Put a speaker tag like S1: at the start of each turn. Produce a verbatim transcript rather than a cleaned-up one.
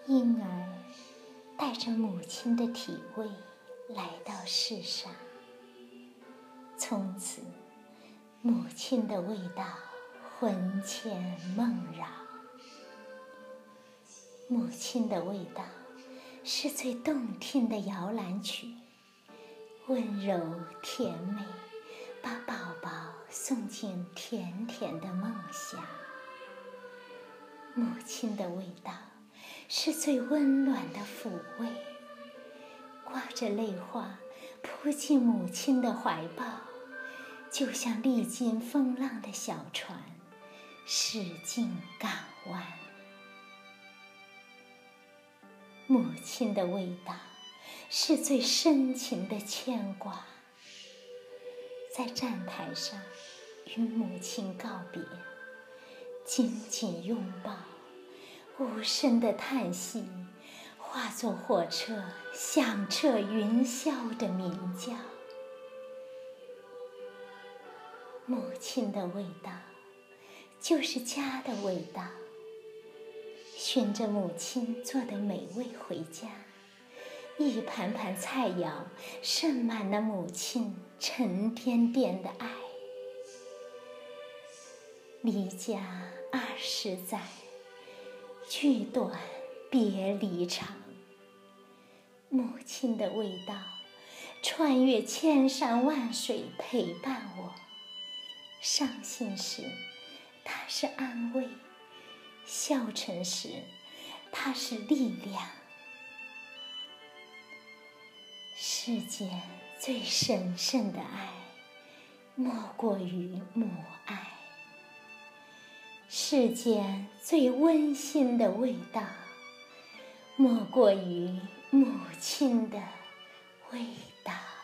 S1: 婴儿带着母亲的体味来到世上，从此母亲的味道魂牵梦绕。母亲的味道是最动听的摇篮曲，温柔甜美，把宝宝送进甜甜的梦乡。母亲的味道是最温暖的抚慰，挂着泪花扑进母亲的怀抱，就像历经风浪的小船驶进港湾。母亲的味道是最深情的牵挂，在站台上与母亲告别，紧紧拥抱，无声的叹息化作火车响彻云霄的鸣叫。母亲的味道就是家的味道，循着母亲做的美味回家，一盘盘菜肴盛满了母亲沉甸甸的爱。离家二十载，聚短别离长。母亲的味道穿越千山万水陪伴我，伤心时它是安慰，消沉时它是力量。世间最神圣的爱莫过于母爱，世间最温馨的味道莫过于母亲的味道。